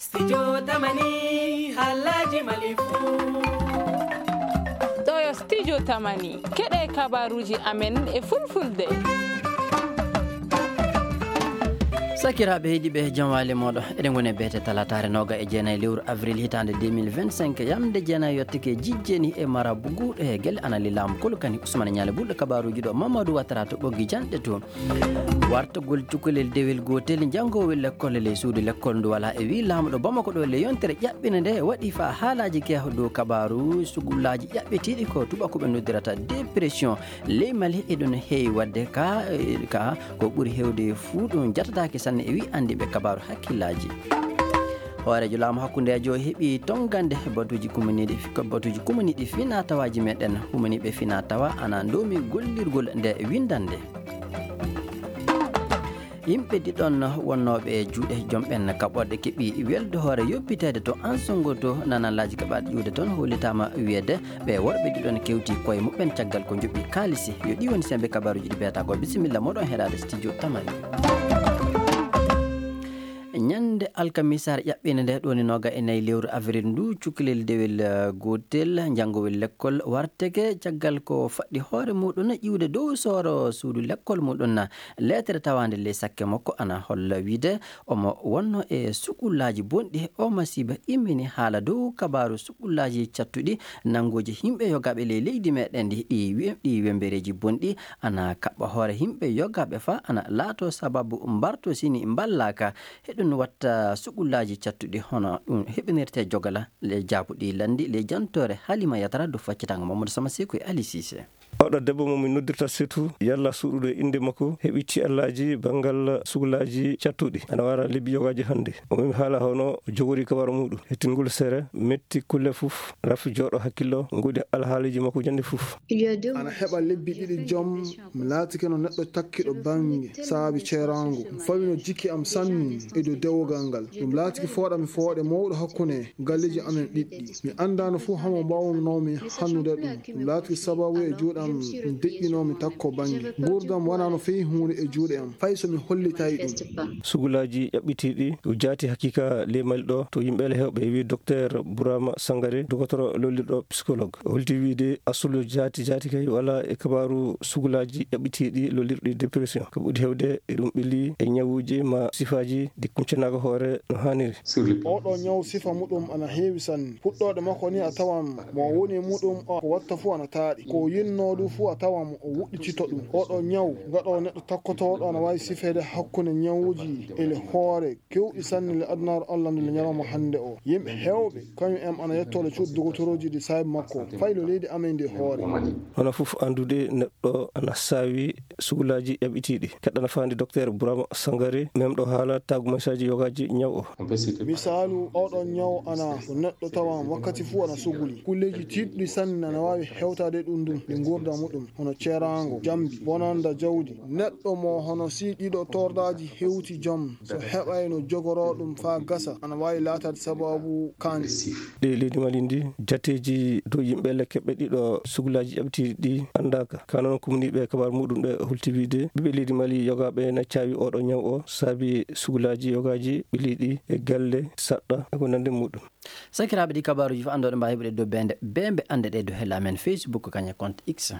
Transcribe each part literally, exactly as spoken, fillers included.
Studio Tamani Alhaji Malifu. Ɗo studio Tamani keɗe kabaruji amen e fulfulde. sakiraɓe heeɗiɓe jamwale moɗo eɗen goni e beete talatare noga e jeenayyi lewru avril hitande deux mille vingt-cinq yamde jeenayyi yettake jijjeni e marabu guuɗo e guelle anali laamu kolkani ousmane ñale ɓulɗo kabaruji ɗo mamadou wattara to ɓoggi janɗe to wartagol cukalel dewel gotel janggowo l'école le suudu l'école ndu wala e wi laamuɗo bamako ɗo le yontere ƴaɓɓine nde waɗi fa haalaji keeho dow kabaru sugullaji ƴaɓɓetiɗi ko tubakoɓe noddirata dépression ley mali eɗon heewi wadde ka ka ko ɓuuri hewde fuu ɗum jatatake sanne e wi andiɓe kabaru hakkillaji hoorejo laamu hakkudejo heeɓi tongande batuji kumaniɗi batuji kumaniɗi fina tawaji meɗen humaniɓe fina tawa ana domi gollirgol nde windande yimɓe ɗiɗon wonnoɓe e juuɗe joomɓen kaɓoɗe keeɓi welde hoore yoppitede to ansongo to nanallaji kaɓaɗe ƴuwde toon hollitama wiyede ɓe worɓe ɗiɗon kewti koye muɓɓen caggal ko joɓɓi kaalisi yo ɗi woni sembe kabaruji ɗi mbiyata ko bisimilla moɗon heɗade studio tamani ñande alkamisar ƴaɓɓine nde ɗoni noga e nayyi lewru avril ndu cukalel dewel gotel janggowel l'école warteke caggal ko faɗɗi hoore muɗum ƴiwde dow soro suudu l'école muɗum lettere tawande ley sakke makko ana holla wiide omo wonno e sukullaji bonɗi o masiba immini haala dow kabaru sukullaji cattuɗi nangoji yimɓe yogaɓe ley leydi meɗen ndi ɗi ɗi wembereji bonɗi ana kaɓɓa hoore yimɓe yogaɓe fa ana laato sababu mbarto sini mballaka heɗum watta sugullaji cattuɗi hono ɗum heɓinirte jogala le jabuɗi landi le jantore halima yatara do faccitanga mamadou sama seko e ali sise oɗo debbo momin noddirta surtout yalla suuɗuɗo inde makko heeɓi ciallaji banggal sugullaji cattuɗi ana wara lebbi yogaji hannde omin haala hono jogori kabaru muɗum hettingol sere metti kulle foof rafi jooɗo hakkillo godi alhaaliji makko jande foof ana heɓa lebbi ɗiɗi joom mi laatike no neɗɗo takkiɗo bange saabi ceerango fawi no jikki am sanni e dow dewgal ngal ɗum laatiki fooɗami fooɗe mawɗo hakkunde galleji amen ɗiɗɗi mi andano fuu hamo mbawnomi hannude ɗum ɗum laatiki sababu e juuɗam ɗum deƴƴinomi takko bange gurdam wona no fewi hunde e juuɗe am fay somi hollitayi ɗum sugullaji ƴaɓɓitiɗi ko jaati hakkika lemali ɗo to yimɓele hewɓe wi docteur bourama sangare docteur lollirɗo psychologue holti wiide asulu jaati jaati kay wala e kabaru sugullaji ƴaɓɓitiɗi lollirɗi dépression ko ɓuuri hewde e ɗum ɓilli e ñawuji ma sifaji ɗi kumcanaka hoore no hanniri oɗo ñaw sifa muɗum ana heewi sanne fuɗɗode makko ni a tawan mo woni muɗum o ko watta fuu ana taaɗi ko yinnoɗu fuu a tawan o wuɗɗitito ɗum oɗo ñaw gaɗo neɗɗo takkotoɗo ana wawi sifede hakkude ñawuji ele hoore kewɗi sanne le adnaru allah nde le ñalawma hannde o yimɓe hewɓe kañum em ana yettole cuuɗi dogotoroji ɗi saabi makko faylo leydi amen ndi hoore hono foof andude neɗɗo ana saawi sugullaji ƴaɓɓitiɗi keɗɗana fandi docteur bourama sangare memɗo haala tagu message yogaji ñaw o misalu oɗo ñaw ana ko neɗɗo tawan wakkati fuu ana suguli kulleji tiɗɗi sanne ana wawi hewtade ɗum ɗum ɗi gurda muɗum hono ceerango jambi bonanda jawdi neɗɗo mo hono si ɗiɗo tordaji hewti joom so heɓay no jogoro ɗum fa gasa ana wawi latade sababu kande ɗi leydi mali ndi jateji dow yimɓele keɓɓe ɗiɗo sugullaji ƴaɓtiɗi ɗi andaka kanoon kumniɓe kabaru muɗum ɗe hulti wiide ɓiɓɓe leydi mali yogaɓe na cawi oɗo ñaw o saabi sugullaji yogaji ɓiliɗi e galle saɗɗa eko nande muɗum sakiraɓe ɗi kabaruji fo andoɗe mbawi heɓude dow bende bembe ande ɗe dow hella amen facebook kaña compte x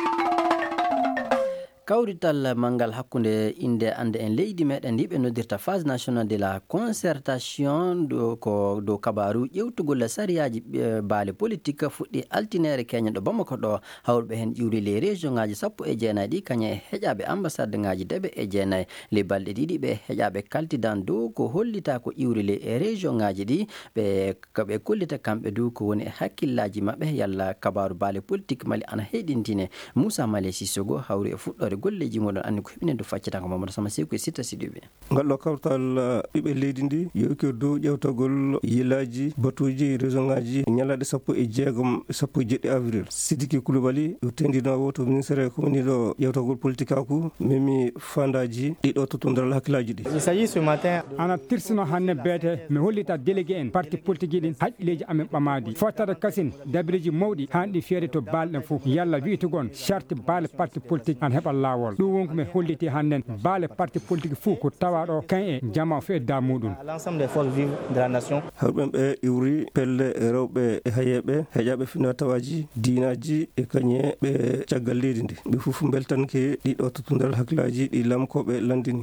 kawrital mangal hakkunde inde ande en leydi meɗen ndi ɓe noddirta phase national de la concertation do ko dow kabaru ƴewtugol sariyaji baale politique fuɗɗi altinere keña ɗo bamako ɗo hawruɓe hen ƴiwri les région ngaji sappo e jeenayyi ɗi kaña e heƴaɓe ambassade ngaji deɓe e jeenayyi les balɗe ɗiɗi ɓe heƴaɓe kaltidan dow ko hollita ko ƴiwri les région ngaji ɗi ɓe ɓe kollita kamɓe dow ko woni e hakkillaji mabɓe yalla kabaru baale politique mali ana heɗintine moussa male sissogo hawri e fuɗɗore golleji moɗon anni ko heɓinen do faccita ko mamadou sama seko e sitta sidiɓe ngal ɗo kawtal ɓiɓe leydi ndi yoki dow ƴewtagol yilaji batuji région ngaji ñalaɗe sappo e jeegom sappo e jeɗɗi avril sidiki koulibaly tendinowo to ministére komaniɗo ƴewtagol politique aku memi fandaji ɗiɗo tottodiral hakkillaji ɗi il s'agit ce matin ana tirsino hannde beete mi hollita délégué en parti politique ɗin haƴƴileji amen ɓamadi fottata kasin dabiriji mawɗi hanɗi feere to balɗen fof yalla wiitugon charte baale parti politique an heɓa lawol ɗum wonko mi holliti hannden baale parti politique fuu ko tawa ɗo kan e jama fe da muɗum l'ensemble des forces vives de la nation hawɓen ɓe iwri pelle rewɓe e hayeɓe heƴaɓe finatawaji dinaji e kañe ɓe caggal leydi ndi ɓe fof beltanke ɗiɗo totodal hakkillaji ɗi lamkoɓe landini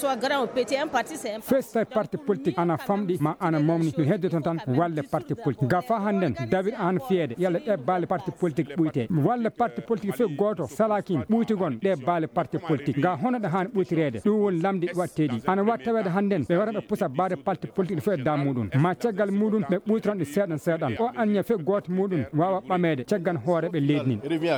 festa parti politique ana famɗi ma ana momni no heddoton tan walle parti politique ga fa hannden david an fiyede yalla ɗe baale parti politique ɓuyte walla parti politique fe goto salakin ɓuytigon ɗe baale parti politique ga hono ɗe hani ɓuytirede ɗum woni lamdi watteɗi ana wawi tawede hannden ɓe waɗa ɓe pusa baade parti politique fe da muɗum ma caggal muɗum ɓe ɓuytiron ɗe seeɗan seeɗan o anña fe goto muɗum wawa ɓamede caggan hoore ɓe leydi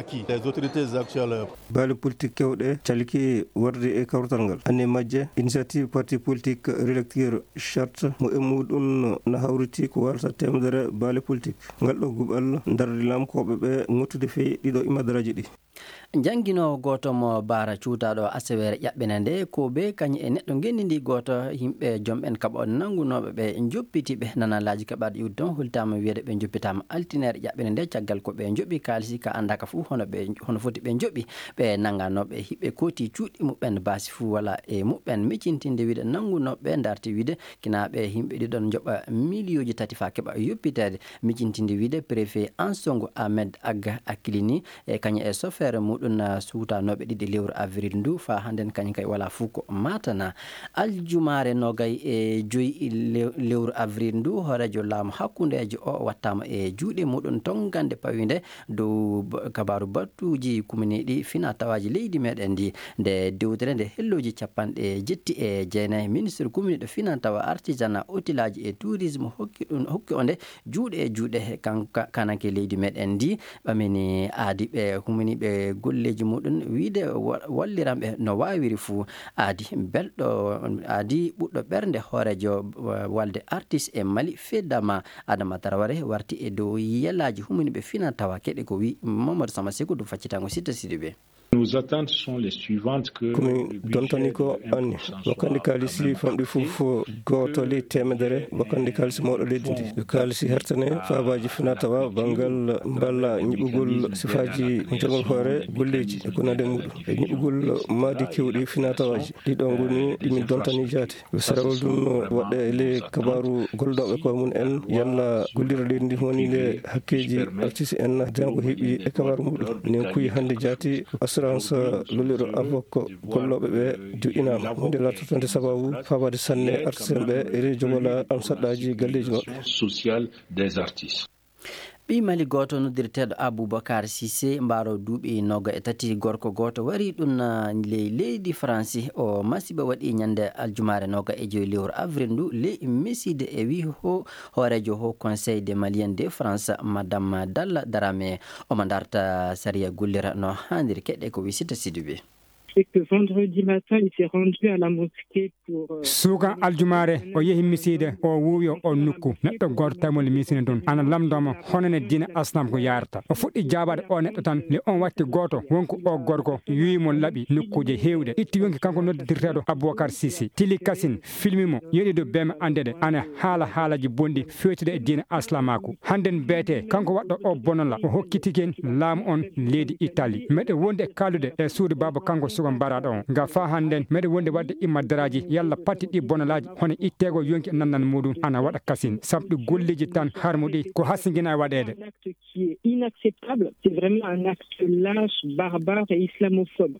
nin baale politique kewɗe calki warde e kawrutal ngal anne majje initiative parti politique rélecteur charte mo e muɗum no hawriti ko warata temedere baale politique ngal ɗo guɓal darde lamkoɓe ɓe ŋottude feyi ɗiɗo imadaraji ɗi jangguinowo goto mo baara cuutaɗo asawere ƴaɓɓene nde ko be kañum e neɗɗo gendidi goto yimɓe joom en kaɓa nangunoɓe ɓe joppitiɓe nanalaji kaɓaɗo iwde ton hultama wiyede ɓe joppitama altinere ƴaɓɓene nde caggal ko ɓe joɓi kalisi ka andaka fou hono ɓe hono foti ɓe joɓi ɓe nanganoɓe hiɓɓe kooti cuuɗi muɓɓen baasi fou wala e muɓɓen miccintinde wiide nangunoɓe darti wiide kinaɓe yimɓe ɗiɗon joɓa millioji tati fa keɓa yoppitede miccintinde wiide préfet Ansongo Ahmed Agga Akilini e kañum e chauffeur muɗum ɗum suutanoɓe ɗiɗi lewru avril ndu fa hannden kañum kay wala fuu ko matana aljumare nogay e joyi lewru avril ndu horejo laamu hakkundejo o wattama e juuɗe muɗum tongande pawide dow kabaru battuji kuminiɗi fina tawaji leydi meɗen ndi nde dewtere nde helloji capanɗe jetti e jeenayyi ministre kuminiɗo fina tawa artisanat hôtelage et tourisme hokki ɗum hokki onde juuɗe e juuɗe kanake leydi meɗen ndi ɓamini aadi ɓe huminiɓe golleji muɗum wiide walliranɓe no wawiri fuu aadi belɗo aadi ɓuɗɗo ɓernde hoorejo walde artiste e Mali Fedama Adama Traoré warti e dow yelaji huminiɓe fina tawa keɗe ko wi Mamadou Sama Sékou ɗum faccitango Sita Sidibé. Nos attentes sont les suivantes que komin dontani ko anni wakkandi kalisi famɗi fof goto ley temedere wakkandi kalisi mawɗo leydi ndi yo kalisi hertane fabaji fina tawa banggal balla ñiɓugol sifaji jogol hoore golleji e ko nande muɗum e ñiɓugol maadi kewɗi fina tawaji ɗiɗo goni ɗimin dontani jaate sarawol ɗum waɗɗe e ley kabaru golloɓe koye mum en yalla gollira leydi ndi woni nde hakkeji artiste en jango heeɓi e kabaru muɗum nen kuyi hande jaati assurance loliro avoko golloɓe ɓe joƴinama hunde latotode sababu fabade sanne artiste ɓe e rewi jogola amsaɗɗaji galleji maɓɓe social des artistes. ɓi mali goto noddirteɗo Aboubacar Cissé mbaro duuɓi noga e tati gorko goto wari ɗum ley leydi France o masiba waɗi ñande aljumare noga e joyi lewru avril ndu ley meside e wi ho hoorejo ho conseil des maliens de France madame Dalla Darame omo darta saria gollira no handir keɗɗe ko wi Sita Sidibé. C'est que vendredi matin, il s'est rendu à la mosquée pour... Suuka aljumare o yehi miside o wuuyo o nukku neɗɗo goto tamol misine ɗon ana lamdoma honone dina aslam ko yarata o fuɗɗi jabade o neɗɗo tan le on watti goto wonko o gorko wiimo laaɓi nokkuje hewɗe itti yonki kanko noddirteɗo Aboubacar Cissé tili kasine filmimo yeɗi do beme andede ana haala haalaji bonɗi fewtude e dina aslamako hannden beete kanko waɗɗo o bonola o hokkitiken laamu on leydi Italie meɗe wonde kallude e suudu baba kanko sugan baraɗo on nga fa hannden meɗe wonde wadde immaddaraji yalla patti ɗi bonolaji hono ittego yonki nannan muɗum ana waɗa kasine samɗi golleji tan harmuɗi ko hasiguina e waɗede. Qui est inacceptable, c'est vraiment un acte lâche, barbare et islamophobe.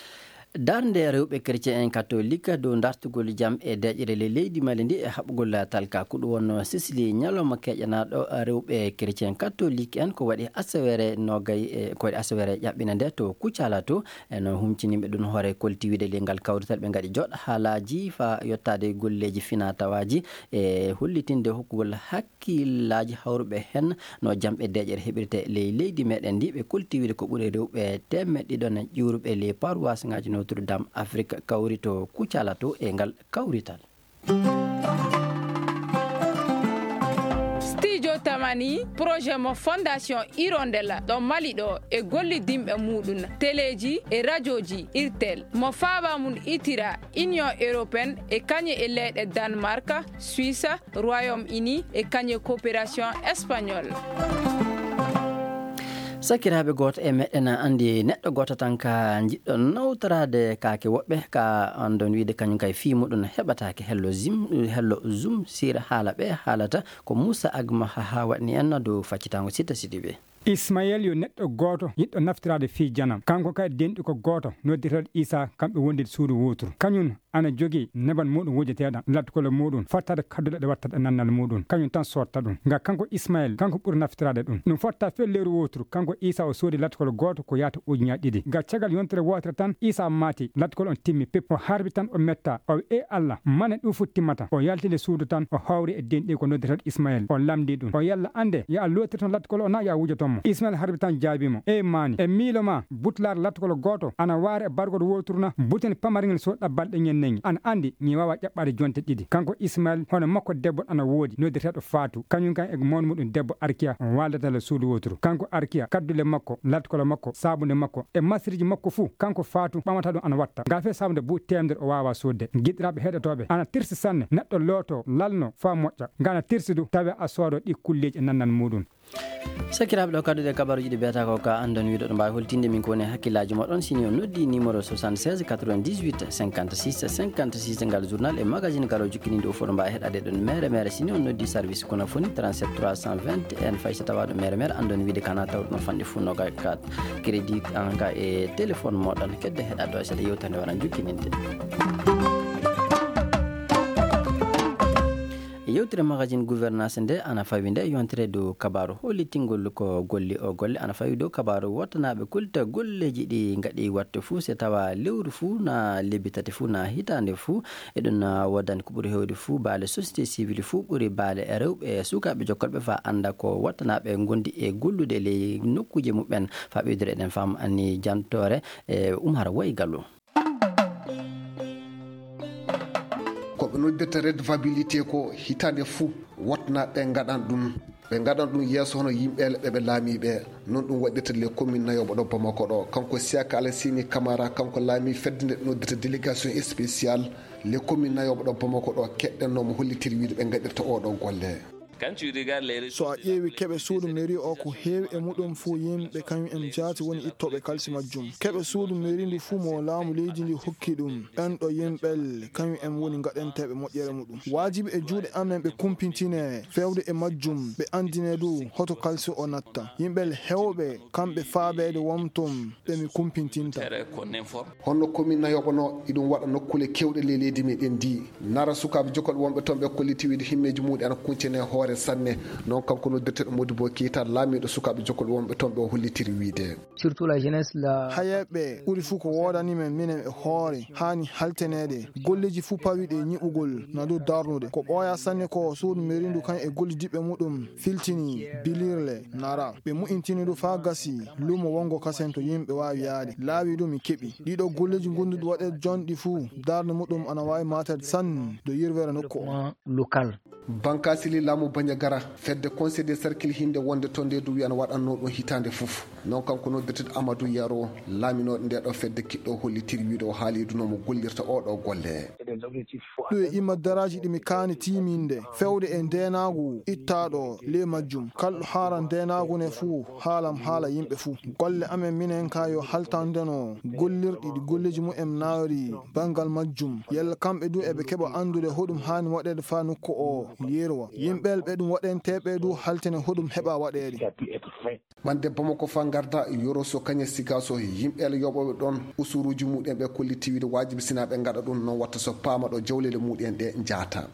darde rewɓe chrétien en catholique dow dartugol jaam e deƴƴere le leydi Mali ndi e haɓugol talka ko ɗum wonno Sicily ñalawma keƴanaɗo rewɓe chrétien catholique en ko waɗi asawere nogay e ko waɗi asawere ƴaɓɓina nde to Kuccala to eno humciniɓe ɗum hoore koltiwide lengal kawrital ɓe gaɗi joɗ haalaji fa yettade golleji fina tawaji e hollitinde hokkugol hakkillaji hawruɓe hen no jaam e deƴƴere heɓirte ley leydi meɗen ndi ɓe koltiwide ko ɓuuri rewɓe temeɗɗe ɗiɗon ƴuwruɓe les paroisse ngaji no Notre-Dame Afrique kawri to Kuccala to e ngal kawrital. Studio Tamani projet mo fondation Hirondella ɗo Mali ɗo e gollidimɓe muɗum téléji e radioji irtel mo faaba mum itira Union européenne e kañe e leyɗe Danemark, Suisse, Royaume-Uni e kañe coopération espagnole. sakiraɓe goto e meɗen andi neɗɗo goto tan ka jiɗɗo nawtorade kake woɓɓe ka andon wiide kañum kay fi muɗum heɓatake hello zim hello zoom sira haala ɓe haalata ko Moussa Agma ha waɗni en dow faccitango Sita Sidibé. Ismaël yo neɗɗo goto yiɗɗo naftirade fi janam kanko kadi denɗi ko goto noddiraɗo Isa kamɓe wondi suudu woturu kañum ana jogui neban muɗum wujeteɗam latkolo muɗum fottade kadduɗe ɗe wattata nannal muɗum kañum tan sotta ɗum nga kanko Ismaël kanko ɓuuri naftirade ɗum ɗum fotta fe lewru woturu kanko Isa o soodi latkolo goto ko yata ujuñaji ɗiɗi nga caggal yontere wotere tan Isa maati latkolo on timmi pep o harbi tan o metta o e Allah mane ɗum fu timmata o yaltide suudu tan o hawri e denɗi ko noddiraɗo Ismaël o lamdi ɗum o yalla ande ya lotir tan latkolo o na ya wujotomo Ismaël harbi tan jaabimo e mani e miilo ma butlar latkolo goto ana waare e bargol woturna buten pamarngel soɗɗa balɗe ñennegi ana andi ni wawa ƴaɓɓade jonte ɗiɗi kanko Ismaël hono makko debbo ana woodi noddirteɗo Fatou kañum kan e mon muɗum debbo Arkia waldata suudu woturu kanko Arkia kaddule makko latkolo makko sabunde makko e masriji makko fuu kanko Fatou ɓamata ɗum ana watta nga fe sabunde bu temdere o wawa sodde giɗiraɓe heɗotoɓe ana tirsi sanne neɗɗo looto lalno fa moƴƴa nga ana tirsi du tawi a soodo ɗi kulleji e nannal muɗum sakiraɓe ɗo kaddude kabaruji ɗi biyata ko ka andon wiɗo ɗo mbawi holtinde min kowoni hakkillaji moɗon sini o noddi numéro soixante-seize quatre-vingt-dix-huit cinquante-six cinquante-six ngal journal e magazine kala jukkini nde o fo ɗo mbawi heɗade ɗon mere mere sini o noddi service kono foni trente-sept trois cent vingt en faysa tawaɗo mere mere andon wiide kana tawɗo ɗon fanɗe fu noga kat crédit anka e téléphone moɗon kedde heɗade ɗo seeɗa yewtande waɗa jukkininde yewtire magazine gouvernance nde ana fawi nde yontere dow kabaru hollitingol ko golli o golle ana fawi dow kabaru wottanaɓe kulta golleji ɗi gaɗi watte fuu se tawa lewru fuu na lebbi tati fuu na hitande fuu eɗen woddani ko ɓuuri hewde fuu baale société civile fuu ɓuuri baale e rewɓe e sukaɓe jokkolɓe fa anda ko wattanaɓe gondi e gollude ley nokkuje muɓen fa ɓeydire eɗen fam anni jantore e Oumar Way Gallo koɓe noddata redevabilité ko hitande fuu wotna ɓe gaɗan ɗum ɓe gaɗan ɗum yesso hono yimɓele ɓeɓe laamiɓe noon ɗum waɗirta les commune nayoɓo ɗo Bamako ɗo kanko Siaka Alassini Camara kanko laami fedde nde noddata délégation spéciale les commune nayoɓo ɗo Bamako ɗo keɗɗennomo hollitiri wiide ɓe gaɗirta oɗo golle so a ƴeewi keɓe suudu mairie o ko heewi e muɗum fuu yimɓe kañum en jaati woni ittoɓe kalsi majjum keɓe suudu mairie ndi fuu mo laamu leydi ndi hokki ɗum ɓen ɗo yimɓel kañum en woni gaɗenteɓe moƴƴere muɗum wajibi e juuɗe amen ɓe kumpintine fewde e majjum ɓe andine du hoto kalsi o natta yimɓel hewɓe kamɓe faaɓede womtum ɓe mi kumpintinta honno commune nayoɓo no iɗum waɗa nokkule kewɗe le leydi meɗen ndi nara sukaɓe jokolɓe wonɓe toon ɓe kolliti wiide himmeji muɗi ana kuntine hoore sanne noon kanko noddirteɗo Modibo Keita laamiɗo sukaɓe jokkolɓe wonɓe toon ɓe o hollitiri wiide surtout la jeunesse la hayeɓe ɓuuri fuu ko wodanimen minen e hoore hani haltenede golleji fuu pawiɗe ñiɓugol na dow darnude ko ɓooya sanne ko suudu mairie ndu kañ e golli diɓɓe muɗum filtini bilirle nara ɓe mu'intini du fa gasi lumo wongo kasen to yimɓe wawi yaade laawi ɗum mi keɓi ɗiɗo golleji gonduɗi waɗe jonɗi fuu darde muɗum ana wawi matade sanne do yirwere nokku o local bankasili laamu Bandiagara fedde conseil des cercle hinde wonde to nde du wi ana waɗanno ɗum hitande fof noon kanko noddirteɗo Amadou Yaro laaminoɗo nde ɗo fedde kiɗɗo hollitiri wiide o haalidunomo gollirta oɗo golle ɗum e imma daraji ɗimi kaani timinde fewde e ndenagu ittaɗo le majjum kalɗo haara ndenagu ne fuu haalam haala yimɓe fuu golle amen minen ka yo haltandeno gollirɗi ɗi golleji mumen naari bangal majjum yalla kamɓe du eɓe keɓa andude hoɗum hani waɗede fa nokku o yerwa yimɓel ɓe ɗum waɗenteɓe du haltene hoɗum heɓa waɗede ɓande Bamako fa garda Yoro so kañe siga so yimɓele yoɓoɓe ɗon usuruji muɗen ɓe kolliti wiide wajibi sina ɓe gaɗa ɗum noon watta so paama ɗo jawlele muɗen ɗe jaata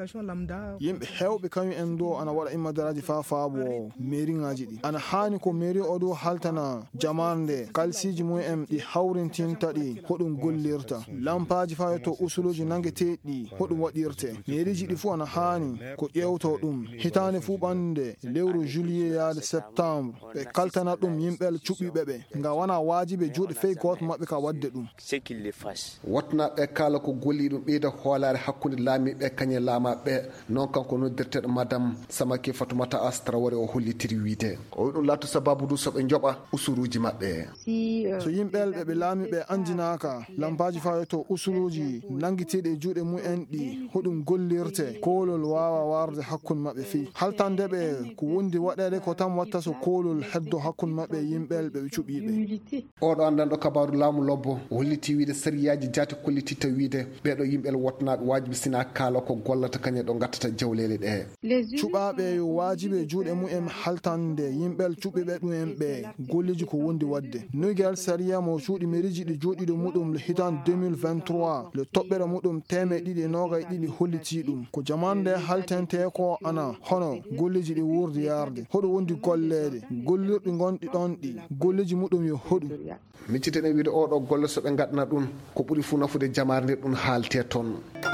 yimɓe hewɓe kañum en do ana waɗa immadaraji fa faabo mairie ngaji ɗi ana hani ko mairie o do haltana jamarde kalsiji mumen ɗi hawrintinta ɗi hoɗum gollirta lampaji fa to usuluji nangueteɗi hoɗum waɗirte mairie ji ɗi fuu ana hani ko ƴewto ɗum hitande fuu ɓande lewru juillet yaade septembre ɓe kaltana ɗum yimɓel cuɓiɓe ɓe nga wana wajiɓe juuɗe fey goto mabɓe ka wadde ɗum wotnaɓe kala ko golliɗo ɗum ɓeyda hoolare hakkude laamiɓe kañe laamaɓe noon kanko noddirteɗo madame Samaki Fatoumata Astrawore o hollitiri wiide o wi ɗum laatu sababu du soɓe joɓa usuruji maɓɓe so yimɓelɓe ɓe laamiɓe andinaka lampaji fayoto usuruji nangitiɗe e juuɗe mumen ɗi hoɗum gollirte kolol wawa warde hakkude maɓɓe fi haltande ɓe ko wondi waɗede ko tan watta so kolol heddo hakkude maɓɓe yimɓelɓe ɓe cuɓiɓe oɗo andanɗo kabaru laamu lobbo holliti wiide sériyaji jaati kollititta wiide ɓeɗo yimɓel wotnaɓe wajibi sina kaala ko gollata kañe ɗo gattata jawlele ɗe cuɓaɓe yo wajibi juuɗe mumen haltande yimɓel cuɓiɓe ɗumen ɓe golliji ko wondi wadde nugel séria mo cuuɗi mériji ɗi joɗiɗo muɗum le hitan deux mille vingt-trois le toɓɓere muɗum teme ɗiɗi e nogay ɗiɗi holliti ɗum ko jamande haltente ko ana hono golliji ɗi wurdi yarde hoɗo wondi gollede gollirɗi gonɗi ɗon ɗi golliji muɗum yo hoɗum miccitene wiide oɗo golle soɓe gaɗana ɗum ko ɓuuri fu nafude jamare nde ɗum haalte toon